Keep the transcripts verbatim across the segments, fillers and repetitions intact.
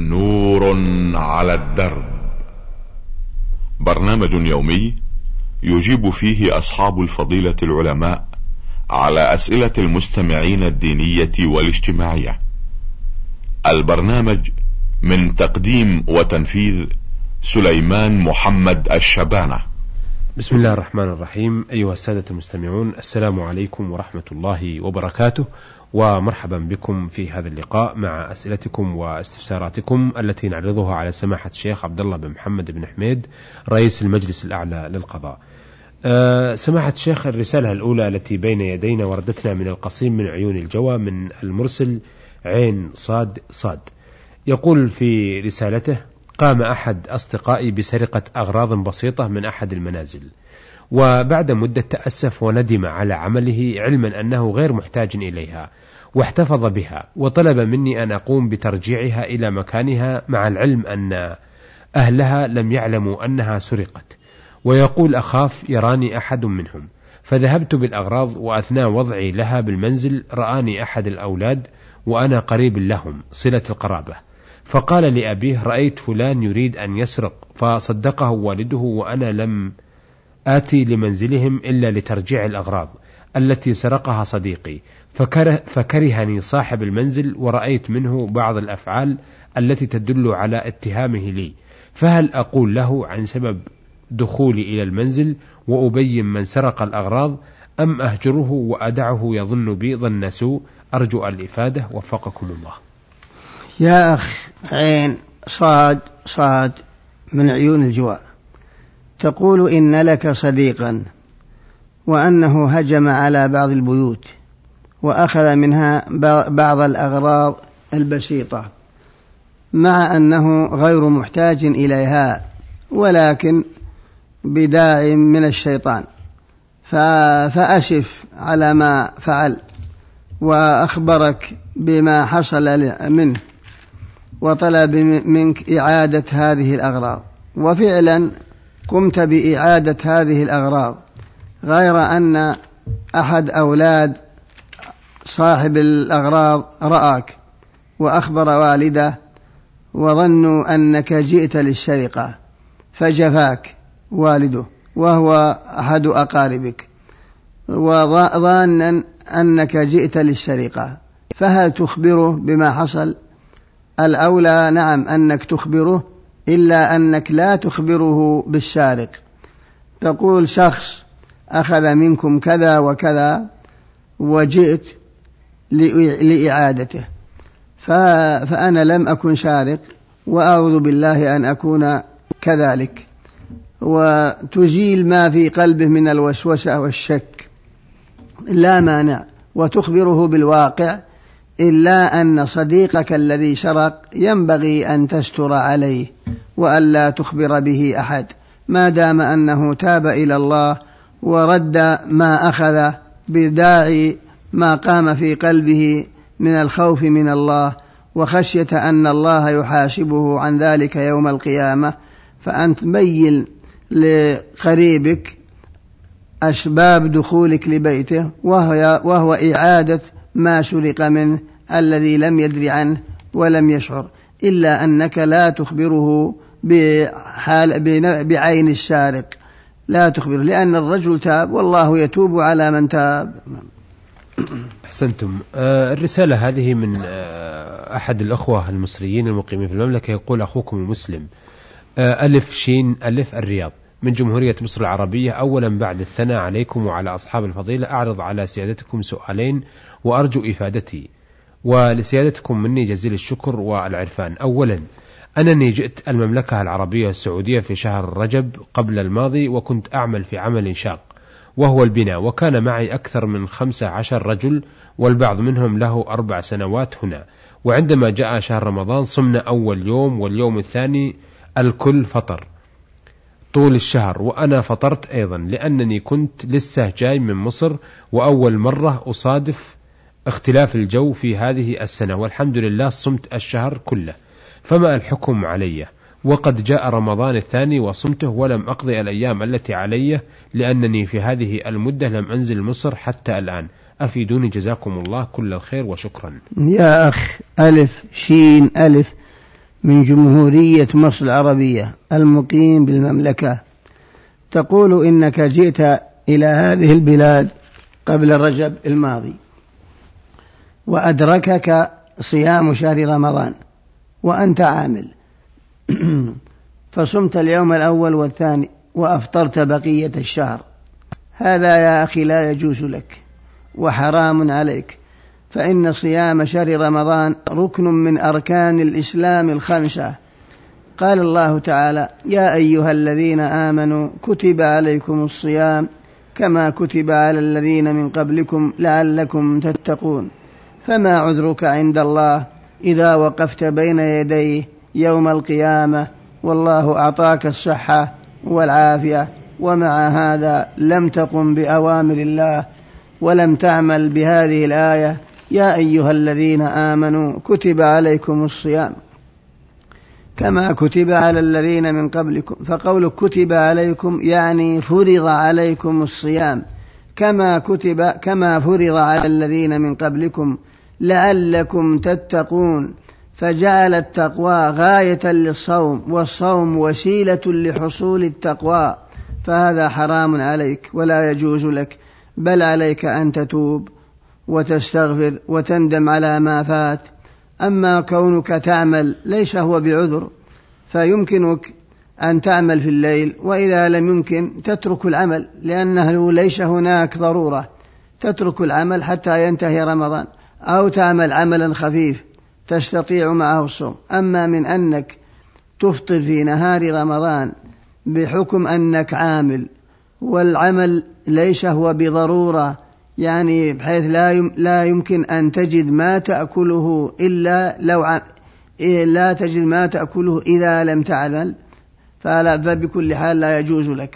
نور على الدرب، برنامج يومي يجيب فيه أصحاب الفضيلة العلماء على أسئلة المستمعين الدينية والاجتماعية. البرنامج من تقديم وتنفيذ سليمان محمد الشبانة. بسم الله الرحمن الرحيم. أيها السادة المستمعون، السلام عليكم ورحمة الله وبركاته، ومرحبا بكم في هذا اللقاء مع أسئلتكم واستفساراتكم التي نعرضها على سماحة الشيخ عبد الله بن محمد بن حميد رئيس المجلس الأعلى للقضاء. أه سماحة الشيخ، الرسالة الأولى التي بين يدينا وردتنا من القصيم من عيون الجوى من المرسل عين صاد صاد. يقول في رسالته: قام أحد أصدقائي بسرقة أغراض بسيطة من أحد المنازل، وبعد مدة تأسف وندم على عمله علما أنه غير محتاج إليها، واحتفظ بها وطلب مني أن أقوم بترجيعها إلى مكانها، مع العلم أن أهلها لم يعلموا أنها سرقت، ويقول أخاف يراني أحد منهم. فذهبت بالأغراض، وأثناء وضعي لها بالمنزل رآني أحد الأولاد وأنا قريب لهم صلة القرابة، فقال لأبيه: رأيت فلان يريد أن يسرق، فصدقه والده، وأنا لم آتي لمنزلهم إلا لترجيع الأغراض التي سرقها صديقي، فكره فكرهني صاحب المنزل، ورأيت منه بعض الأفعال التي تدل على اتهامه لي، فهل أقول له عن سبب دخولي إلى المنزل وأبين من سرق الأغراض، أم أهجره وأدعه يظن بي ظن سوء؟ أرجو الإفادة، وفقكم الله. يا أخ عين صاد صاد من عيون الجوى، تقول إن لك صديقا وأنه هجم على بعض البيوت وأخذ منها بعض الأغراض البسيطة، مع أنه غير محتاج إليها، ولكن بداع من الشيطان، فأسف على ما فعل وأخبرك بما حصل منه، وطلب منك إعادة هذه الأغراض، وفعلا قمت بإعادة هذه الأغراض، غير أن أحد أولاد صاحب الأغراض رآك وأخبر والده، وظنوا أنك جئت للسرقة، فجفاك والده وهو أحد أقاربك، وظانا أنك جئت للسرقة، فهل تخبره بما حصل؟ الأولى نعم أنك تخبره، إلا أنك لا تخبره بالسارق، تقول شخص أخذ منكم كذا وكذا وجئت لإعادته، فأنا لم أكن سارق وأعوذ بالله أن أكون كذلك، وتزيل ما في قلبه من الوسوسة والشك، لا مانع، وتخبره بالواقع، إلا أن صديقك الذي سرق ينبغي أن تستر عليه وألا تخبر به أحد، ما دام أنه تاب إلى الله ورد ما أخذ بداعي ما قام في قلبه من الخوف من الله وخشية أن الله يحاسبه عن ذلك يوم القيامة. فأنت بين لقريبك أسباب دخولك لبيته، وهو, وهو إعادة ما سرق منه الذي لم يدري عنه ولم يشعر، إلا أنك لا تخبره بحال بعين السارق، لا تخبره، لأن الرجل تاب والله يتوب على من تاب. أحسنتم. آه الرسالة هذه من آه أحد الأخوة المصريين المقيمين في المملكة، يقول: أخوكم المسلم آه ألف شين ألف الرياض من جمهورية مصر العربية. أولا بعد الثناء عليكم وعلى أصحاب الفضيلة، أعرض على سيادتكم سؤالين وأرجو إفادتي، ولسيادتكم مني جزيل الشكر والعرفان. أولا، أنني جئت المملكة العربية السعودية في شهر رجب قبل الماضي، وكنت أعمل في عمل شاق وهو البناء، وكان معي أكثر من خمسة عشر رجل، والبعض منهم له أربع سنوات هنا. وعندما جاء شهر رمضان صمنا أول يوم واليوم الثاني الكل فطر طول الشهر، وأنا فطرت أيضا، لأنني كنت لسه جاي من مصر، وأول مرة أصادف اختلاف الجو في هذه السنة، والحمد لله صمت الشهر كله. فما الحكم علي؟ وقد جاء رمضان الثاني وصمته ولم أقضي الأيام التي علي، لأنني في هذه المدة لم أنزل مصر حتى الآن. أفيدوني جزاكم الله كل الخير وشكرا. يا أخ ألف شين ألف، من جمهورية مصر العربية المقيم بالمملكة، تقول إنك جئت إلى هذه البلاد قبل رجب الماضي وأدركك صيام شهر رمضان وأنت عامل فصمت اليوم الأول والثاني وأفطرت بقية الشهر. هذا يا أخي لا يجوز لك وحرام عليك، فإن صيام شهر رمضان ركن من أركان الإسلام الخمسة. قال الله تعالى: يا أيها الذين آمنوا كتب عليكم الصيام كما كتب على الذين من قبلكم لعلكم تتقون. فما عذرك عند الله إذا وقفت بين يديه يوم القيامة والله أعطاك الصحة والعافية، ومع هذا لم تقم بأوامر الله ولم تعمل بهذه الآية: يا أيها الذين آمنوا كتب عليكم الصيام كما كتب على الذين من قبلكم. فقول كتب عليكم يعني فرض عليكم الصيام كما كتب كما فرض على الذين من قبلكم لعلكم تتقون، فجعل التقوى غاية للصوم والصوم وسيلة لحصول التقوى، فهذا حرام عليك ولا يجوز لك، بل عليك أن تتوب وتستغفر وتندم على ما فات. أما كونك تعمل ليس هو بعذر، فيمكنك أن تعمل في الليل، وإذا لم يمكن تترك العمل لأنه ليس هناك ضرورة، تترك العمل حتى ينتهي رمضان، أو تعمل عملا خفيف تستطيع معه الصوم. أما من أنك تفطر في نهار رمضان بحكم أنك عامل والعمل ليس هو بضرورة، يعني بحيث لا يمكن أن تجد ما تأكله إلا لو ع... لا تجد ما تأكله إذا لم تعمل، فبكل حال لا يجوز لك.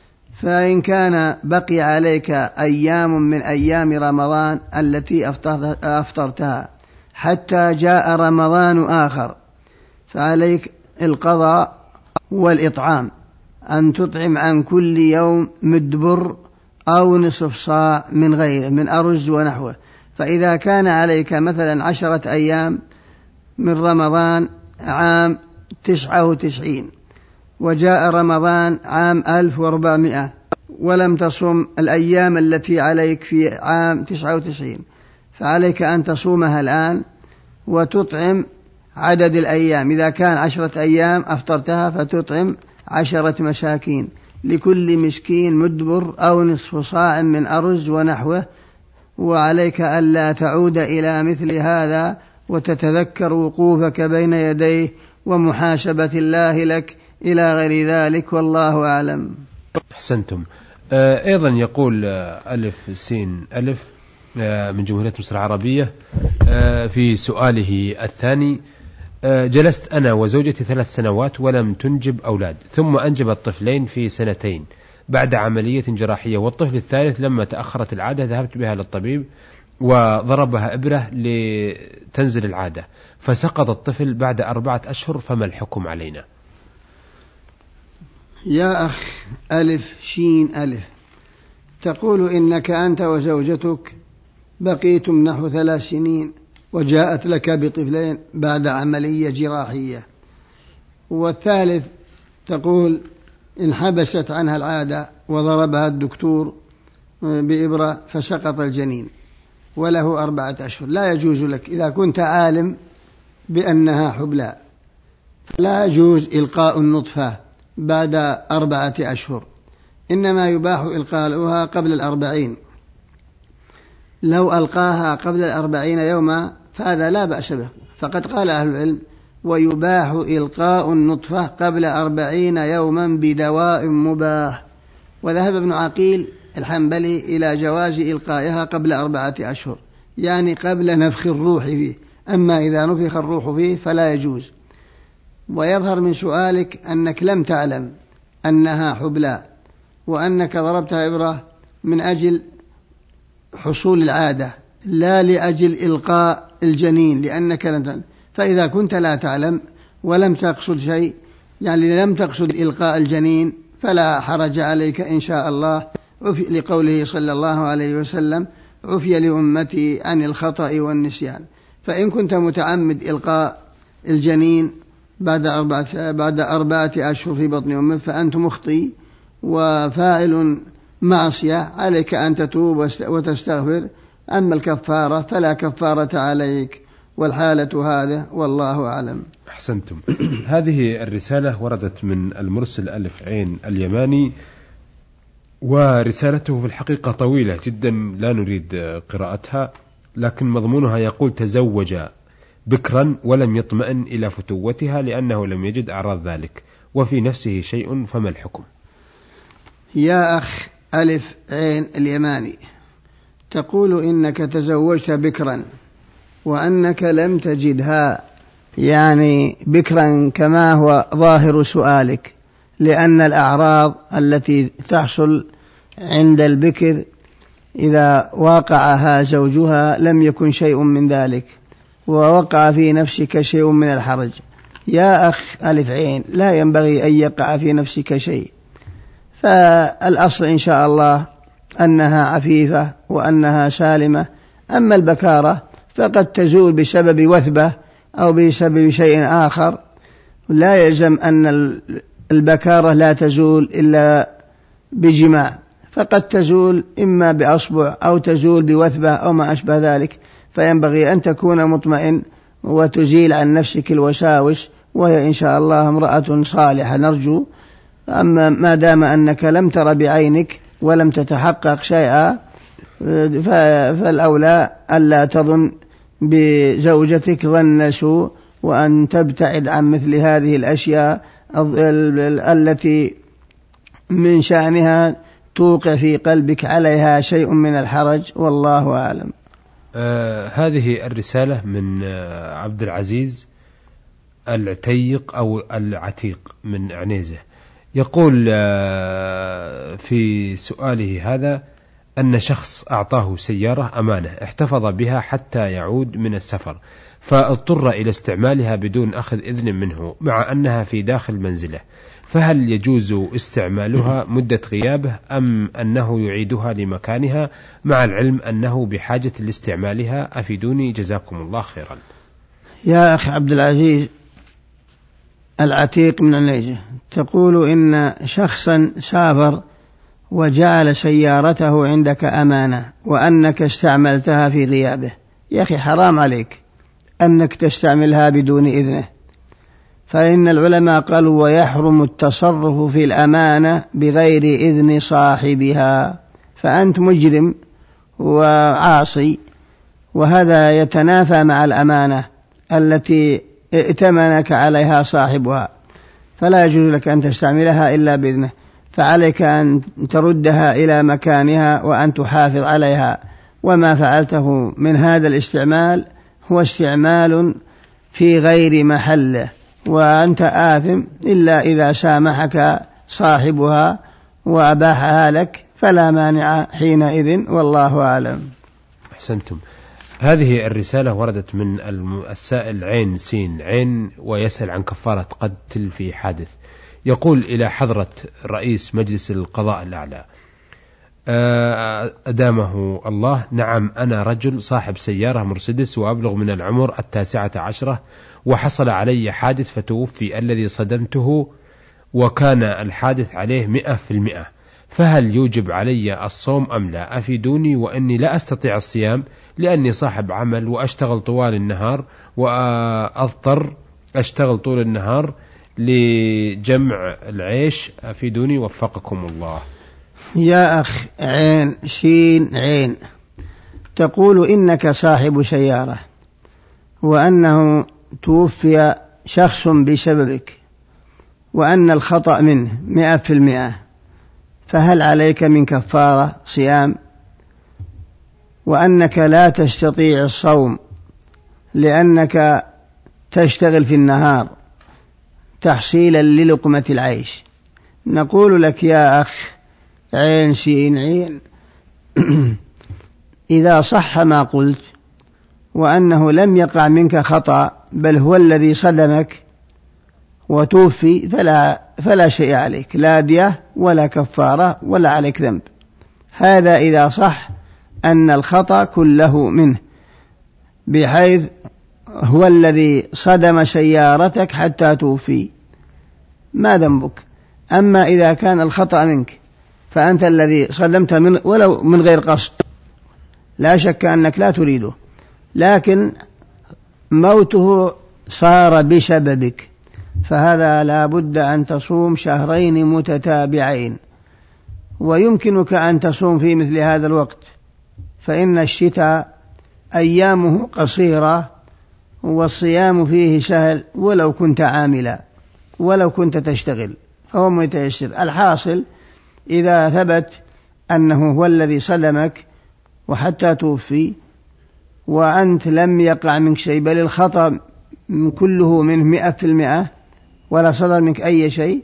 فإن كان بقي عليك أيام من أيام رمضان التي أفطرتها حتى جاء رمضان آخر، فعليك القضاء والإطعام، أن تطعم عن كل يوم مد بر أو نصف صاع من غيره من أرز ونحوه. فإذا كان عليك مثلا عشرة أيام من رمضان عام تسعة وتسعين وجاء رمضان عام ألف وأربعمائة ولم تصم الأيام التي عليك في عام تسعة وتسعين، فعليك أن تصومها الآن وتطعم عدد الأيام. إذا كان عشرة أيام أفطرتها فتطعم عشرة مساكين، لكل مسكين مدبر أو نصف صاع من أرز ونحوه. وعليك ألا تعود إلى مثل هذا وتتذكر وقوفك بين يديه ومحاسبة الله لك إلى غير ذلك، والله أعلم. أحسنتم. أيضا يقول ألف سين ألف من جمهورية مصر العربية في سؤاله الثاني: جلست أنا وزوجتي ثلاث سنوات ولم تنجب أولاد، ثم أنجبت طفلين في سنتين بعد عملية جراحية، والطفل الثالث لما تأخرت العادة ذهبت بها للطبيب وضربها إبرة لتنزل العادة، فسقط الطفل بعد أربعة أشهر، فما الحكم علينا؟ يا أخ ألف شين ألف، تقول إنك أنت وزوجتك بقيتم نحو ثلاث سنين وجاءت لك بطفلين بعد عملية جراحية، والثالث تقول انحبست عنها العادة وضربها الدكتور بإبرة فسقط الجنين وله أربعة أشهر. لا يجوز لك إذا كنت عالم بأنها حبلى، لا يجوز إلقاء النطفة بعد أربعة أشهر، إنما يباح إلقاؤها قبل الأربعين. لو ألقاها قبل الأربعين يوما فهذا لا بأس به، فقد قال أهل العلم: ويباح إلقاء النطفة قبل أربعين يوما بدواء مباح. وذهب ابن عقيل الحنبلي إلى جواز إلقائها قبل أربعة أشهر، يعني قبل نفخ الروح فيه، أما إذا نفخ الروح فيه فلا يجوز. ويظهر من سؤالك أنك لم تعلم أنها حبلى، وأنك ضربتها إبرة من أجل حصول العادة لا لأجل إلقاء الجنين، لأنك لم تعلم. فإذا كنت لا تعلم ولم تقصد شيء، يعني لم تقصد إلقاء الجنين، فلا حرج عليك إن شاء الله، لقوله صلى الله عليه وسلم: عفي لأمتي عن الخطأ والنسيان. فإن كنت متعمد إلقاء الجنين بعد أربعة, بعد أربعة أشهر في بطن أمه فأنت مخطي وفاعل معصية، عليك أن تتوب وتستغفر. أما الكفارة فلا كفارة عليك، والحالة هذا والله أعلم. أحسنتم. هذه الرسالة وردت من المرسل ألف عين اليماني، ورسالته في الحقيقة طويلة جدا لا نريد قراءتها، لكن مضمونها يقول: تزوج بكرا ولم يطمئن إلى فتوتها لأنه لم يجد أعراض ذلك وفي نفسه شيء، فما الحكم؟ يا أخ ألف عين اليماني، تقول إنك تزوجت بكرا وأنك لم تجدها، يعني بكرا كما هو ظاهر سؤالك، لأن الأعراض التي تحصل عند البكر إذا واقعها زوجها لم يكن شيء من ذلك، ووقع في نفسك شيء من الحرج. يا أخ ألف عين، لا ينبغي أن يقع في نفسك شيء، فالأصل إن شاء الله أنها عفيفة وأنها سالمة. أما البكارة فقد تزول بسبب وثبة أو بسبب شيء آخر، لا يلزم أن البكارة لا تزول إلا بجماع، فقد تزول إما بأصبع أو تزول بوثبة أو ما أشبه ذلك، فينبغي أن تكون مطمئن وتزيل عن نفسك الوساوس، وهي إن شاء الله امرأة صالحة نرجو. أما ما دام أنك لم تر بعينك ولم تتحقق شيئا فالأولى ألا تظن بزوجتك ظن سوء، وأن تبتعد عن مثل هذه الأشياء التي من شأنها توقع في قلبك عليها شيء من الحرج، والله أعلم. آه هذه الرسالة من آه عبد العزيز العتيق أو العتيق من عنيزة، يقول آه في سؤاله هذا أن شخص أعطاه سيارة أمانة احتفظ بها حتى يعود من السفر، فاضطر إلى استعمالها بدون أخذ إذن منه مع أنها في داخل منزله، فهل يجوز استعمالها مدة غيابه أم أنه يعيدها لمكانها مع العلم أنه بحاجة لاستعمالها؟ أفيدوني جزاكم الله خيرا. يا أخي عبد العزيز العتيق من عنيزة، تقول إن شخصا سافر وجعل سيارته عندك أمانة وأنك استعملتها في غيابه. يا أخي حرام عليك أنك تستعملها بدون إذنه، فإن العلماء قالوا ويحرم التصرف في الأمانة بغير إذن صاحبها، فأنت مجرم وعاصي، وهذا يتنافى مع الأمانة التي ائتمنك عليها صاحبها، فلا يجوز لك أن تستعملها إلا بإذنه، فعليك أن تردها إلى مكانها وأن تحافظ عليها. وما فعلته من هذا الاستعمال هو استعمال في غير محله، وأنت آثم إلا إذا سامحك صاحبها وأباحها لك، فلا مانع حينئذ، والله أعلم. أحسنتم. هذه الرسالة وردت من السائل عين سين عين، ويسأل عن كفارة قتل في حادث. يقول: إلى حضرة رئيس مجلس القضاء الأعلى، أدامه الله، نعم أنا رجل صاحب سيارة مرسيدس وأبلغ من العمر التاسعة عشرة، وحصل علي حادث فتوفي الذي صدمته، وكان الحادث عليه مئة في المئة، فهل يوجب علي الصوم أم لا؟ أفيدوني، وإني لا أستطيع الصيام لأني صاحب عمل وأشتغل طوال النهار، وأضطر أشتغل طول النهار لجمع العيش. أفيدوني وفقكم الله. يا أخ عين شين عين، تقول إنك صاحب سيارة وأنه توفي شخص بسببك وأن الخطأ منه مئة في المئة، فهل عليك من كفارة صيام؟ وأنك لا تستطيع الصوم لأنك تشتغل في النهار تحصيلا للقمة العيش. نقول لك يا أخ عين شين عين، إذا صح ما قلت وأنه لم يقع منك خطأ بل هو الذي صدمك وتوفي فلا, فلا شيء عليك، لا دية ولا كفارة ولا عليك ذنب. هذا إذا صح أن الخطأ كله منه، بحيث هو الذي صدم سيارتك حتى توفي ما ذنبك. أما إذا كان الخطأ منك فأنت الذي صدمت من ولو من غير قصد لا شك أنك لا تريده، لكن موته صار بسببك، فهذا لا بد أن تصوم شهرين متتابعين. ويمكنك أن تصوم في مثل هذا الوقت، فإن الشتاء أيامه قصيرة والصيام فيه سهل، ولو كنت عاملا ولو كنت تشتغل فهو متيسر. الحاصل إذا ثبت أنه هو الذي صدمك وحتى توفي وأنت لم يقع منك شيء، بل الخطأ كله منه مئة في المئة ولا صدر منك أي شيء،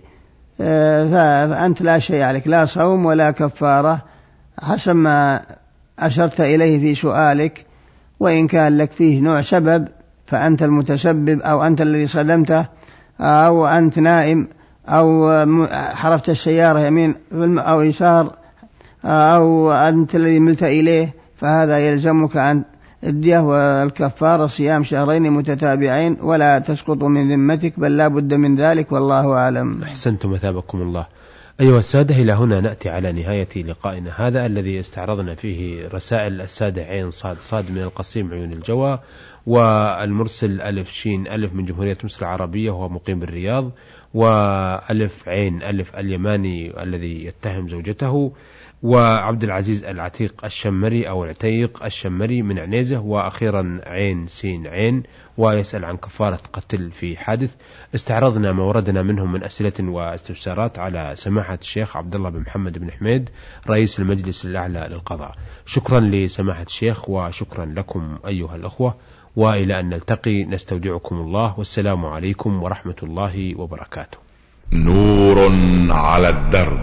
فأنت لا شيء عليك، لا صوم ولا كفارة حسب ما أشرت إليه في سؤالك. وإن كان لك فيه نوع سبب فأنت المتسبب، أو أنت الذي صدمته، أو أنت نائم، أو حرفت السيارة يمين أو يسار، أو أنت الذي ملت إليه، فهذا يلزمك أن الدية والكفارة صيام شهرين متتابعين ولا تسقط من ذمتك، بل لا بد من ذلك، والله أعلم. أحسنتم مثابكم الله. أيها السادة، إلى هنا نأتي على نهاية لقائنا هذا الذي استعرضنا فيه رسائل السادة عين صاد صاد من القصيم عيون الجوى، والمرسل ألف شين ألف من جمهورية مصر العربية وهو مقيم بالرياض، وألف عين ألف اليماني الذي يتهم زوجته، وعبد العزيز العتيق الشمري أو العتيق الشمري من عنيزة، وأخيرا عين سين عين ويسأل عن كفارة قتل في حادث. استعرضنا ما وردنا منهم من أسئلة واستفسارات على سماحة الشيخ عبد الله بن محمد بن حميد رئيس المجلس الأعلى للقضاء. شكرا لسماحة الشيخ وشكرا لكم أيها الأخوة، وإلى أن نلتقي نستودعكم الله، والسلام عليكم ورحمة الله وبركاته. نور على الدرب،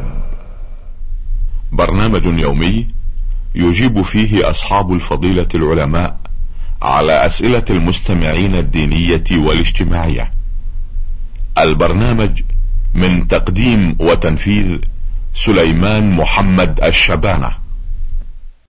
برنامج يومي يجيب فيه أصحاب الفضيلة العلماء على أسئلة المستمعين الدينية والاجتماعية. البرنامج من تقديم وتنفيذ سليمان محمد الشبانة.